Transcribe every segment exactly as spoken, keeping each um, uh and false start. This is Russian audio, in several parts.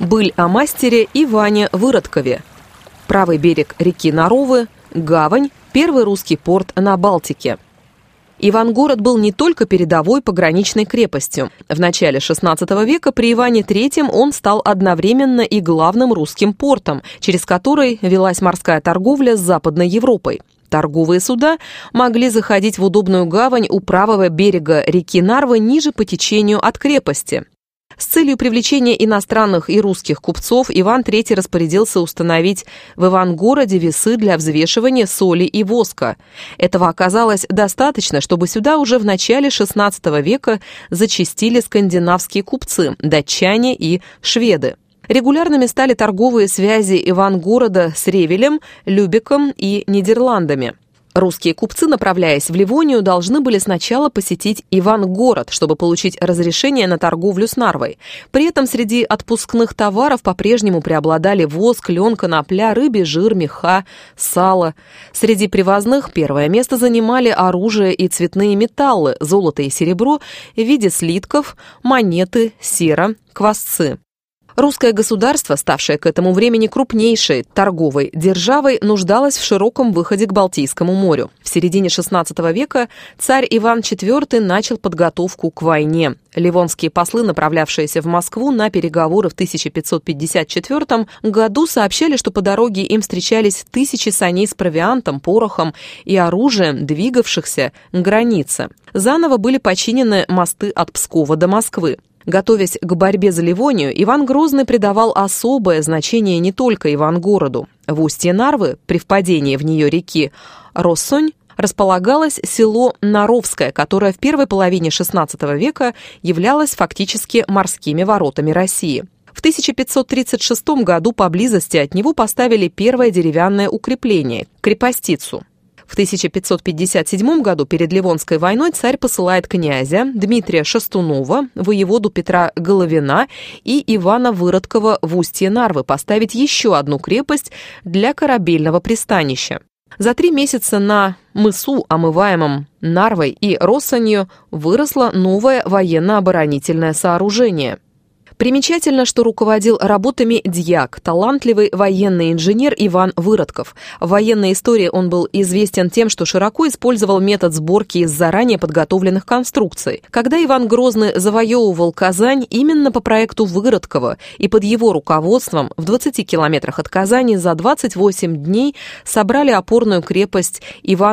Быль о мастере Иване Выродкове. Правый берег реки Наровы, гавань, первый русский порт на Балтике. Ивангород был не только передовой пограничной крепостью. В начале шестнадцатого века при Иване Третьем он стал одновременно и главным русским портом, через который велась морская торговля с Западной Европой. Торговые суда могли заходить в удобную гавань у правого берега реки Нарвы ниже по течению от крепости. С целью привлечения иностранных и русских купцов Иван Третий распорядился установить в Ивангороде весы для взвешивания соли и воска. Этого оказалось достаточно, чтобы сюда уже в начале шестнадцатого века зачастили скандинавские купцы, датчане и шведы. Регулярными стали торговые связи Ивангорода с Ревелем, Любеком и Нидерландами. Русские купцы, направляясь в Ливонию, должны были сначала посетить Ивангород, чтобы получить разрешение на торговлю с Нарвой. При этом среди отпускных товаров по-прежнему преобладали воск, лен, конопля, рыбий жир, меха, сало. Среди привозных первое место занимали оружие и цветные металлы, золото и серебро в виде слитков, монеты, сера, квасцы. Русское государство, ставшее к этому времени крупнейшей торговой державой, нуждалось в широком выходе к Балтийскому морю. В середине шестнадцатого века царь Иван Четвертый начал подготовку к войне. Ливонские послы, направлявшиеся в Москву на переговоры в тысяча пятьсот пятьдесят четвёртом году, сообщали, что по дороге им встречались тысячи саней с провиантом, порохом и оружием, двигавшихся к границе. Заново были починены мосты от Пскова до Москвы. Готовясь к борьбе за Ливонию, Иван Грозный придавал особое значение не только Ивангороду. В устье Нарвы, при впадении в нее реки Россонь, располагалось село Наровское, которое в первой половине шестнадцатого века являлось фактически морскими воротами России. В тысяча пятьсот тридцать шестом году поблизости от него поставили первое деревянное укрепление – крепостицу. В тысяча пятьсот пятьдесят седьмом году перед Ливонской войной царь посылает князя Дмитрия Шастунова, воеводу Петра Головина и Ивана Выродкова в устье Нарвы поставить еще одну крепость для корабельного пристанища. За три месяца на мысу, омываемом Нарвой и Россонью, выросло новое военно-оборонительное сооружение. Примечательно, что руководил работами дьяк, талантливый военный инженер Иван Выродков. В военной истории он был известен тем, что широко использовал метод сборки из заранее подготовленных конструкций. Когда Иван Грозный завоевывал Казань, именно по проекту Выродкова и под его руководством в двадцати километрах от Казани за двадцать восемь дней собрали опорную крепость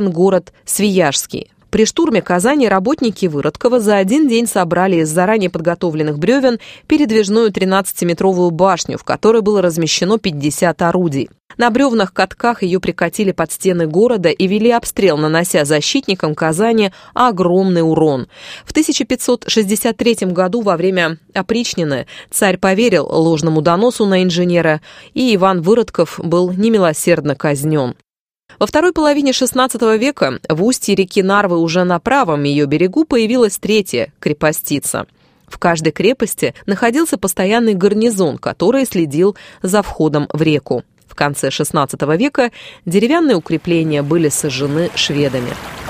Ивангород-Свияжский. При штурме Казани работники Выродкова за один день собрали из заранее подготовленных бревен передвижную тринадцатиметровую башню, в которой было размещено пятьдесят орудий. На бревнах-катках ее прикатили под стены города и вели обстрел, нанося защитникам Казани огромный урон. В тысяча пятьсот шестьдесят третьем году во время опричнины царь поверил ложному доносу на инженера, и Иван Выродков был немилосердно казнен. Во второй половине шестнадцатого века в устье реки Нарвы уже на правом ее берегу появилась третья крепостица. В каждой крепости находился постоянный гарнизон, который следил за входом в реку. В конце шестнадцатого века деревянные укрепления были сожжены шведами.